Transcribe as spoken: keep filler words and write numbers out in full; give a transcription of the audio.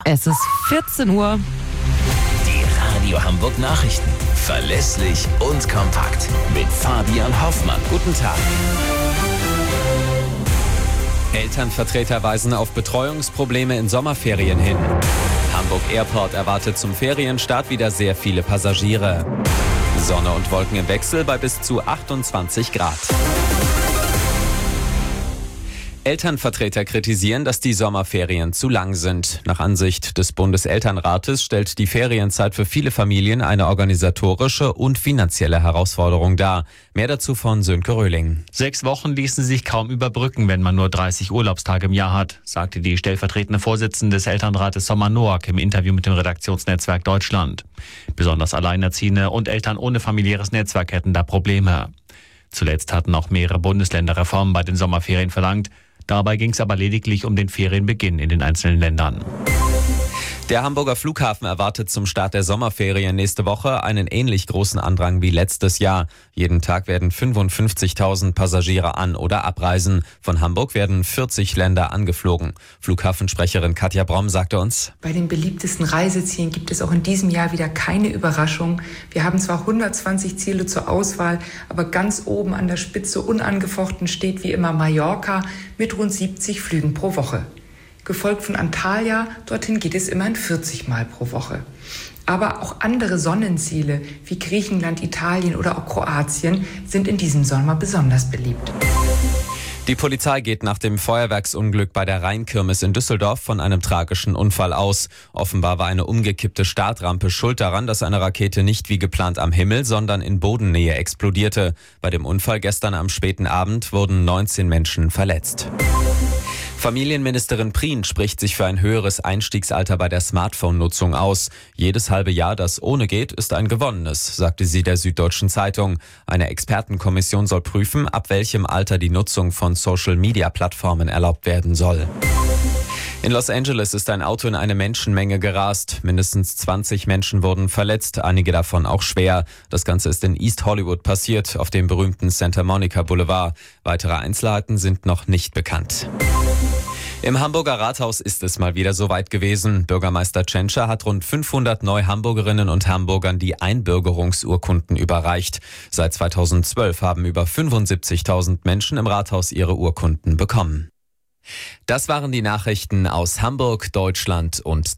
Es ist vierzehn Uhr. Die Radio Hamburg Nachrichten. Verlässlich und kompakt. Mit Fabian Hoffmann. Guten Tag. Elternvertreter weisen auf Betreuungsprobleme in Sommerferien hin. Hamburg Airport erwartet zum Ferienstart wieder sehr viele Passagiere. Sonne und Wolken im Wechsel bei bis zu achtundzwanzig Grad. Elternvertreter kritisieren, dass die Sommerferien zu lang sind. Nach Ansicht des Bundeselternrates stellt die Ferienzeit für viele Familien eine organisatorische und finanzielle Herausforderung dar. Mehr dazu von Sönke Röhling. Sechs Wochen ließen sich kaum überbrücken, wenn man nur dreißig Urlaubstage im Jahr hat, sagte die stellvertretende Vorsitzende des Elternrates Sommer Noack im Interview mit dem Redaktionsnetzwerk Deutschland. Besonders Alleinerziehende und Eltern ohne familiäres Netzwerk hätten da Probleme. Zuletzt hatten auch mehrere Bundesländer Reformen bei den Sommerferien verlangt. Dabei ging es aber lediglich um den Ferienbeginn in den einzelnen Ländern. Der Hamburger Flughafen erwartet zum Start der Sommerferien nächste Woche einen ähnlich großen Andrang wie letztes Jahr. Jeden Tag werden fünfundfünfzigtausend Passagiere an- oder abreisen. Von Hamburg werden vierzig Länder angeflogen. Flughafensprecherin Katja Bromm sagte uns: Bei den beliebtesten Reisezielen gibt es auch in diesem Jahr wieder keine Überraschung. Wir haben zwar hundertzwanzig Ziele zur Auswahl, aber ganz oben an der Spitze unangefochten steht wie immer Mallorca mit rund siebzig Flügen pro Woche. Gefolgt von Antalya, dorthin geht es immerhin vierzig Mal pro Woche. Aber auch andere Sonnenziele wie Griechenland, Italien oder auch Kroatien sind in diesem Sommer besonders beliebt. Die Polizei geht nach dem Feuerwerksunglück bei der Rheinkirmes in Düsseldorf von einem tragischen Unfall aus. Offenbar war eine umgekippte Startrampe schuld daran, dass eine Rakete nicht wie geplant am Himmel, sondern in Bodennähe explodierte. Bei dem Unfall gestern am späten Abend wurden neunzehn Menschen verletzt. Familienministerin Prien spricht sich für ein höheres Einstiegsalter bei der Smartphone-Nutzung aus. Jedes halbe Jahr, das ohne geht, ist ein gewonnenes, sagte sie der Süddeutschen Zeitung. Eine Expertenkommission soll prüfen, ab welchem Alter die Nutzung von Social-Media-Plattformen erlaubt werden soll. In Los Angeles ist ein Auto in eine Menschenmenge gerast. Mindestens zwanzig Menschen wurden verletzt, einige davon auch schwer. Das Ganze ist in East Hollywood passiert, auf dem berühmten Santa Monica Boulevard. Weitere Einzelheiten sind noch nicht bekannt. Im Hamburger Rathaus ist es mal wieder soweit gewesen. Bürgermeister Tschentscher hat rund fünfhundert Neu-Hamburgerinnen und Hamburgern die Einbürgerungsurkunden überreicht. Seit zweitausendzwölf haben über fünfundsiebzigtausend Menschen im Rathaus ihre Urkunden bekommen. Das waren die Nachrichten aus Hamburg, Deutschland und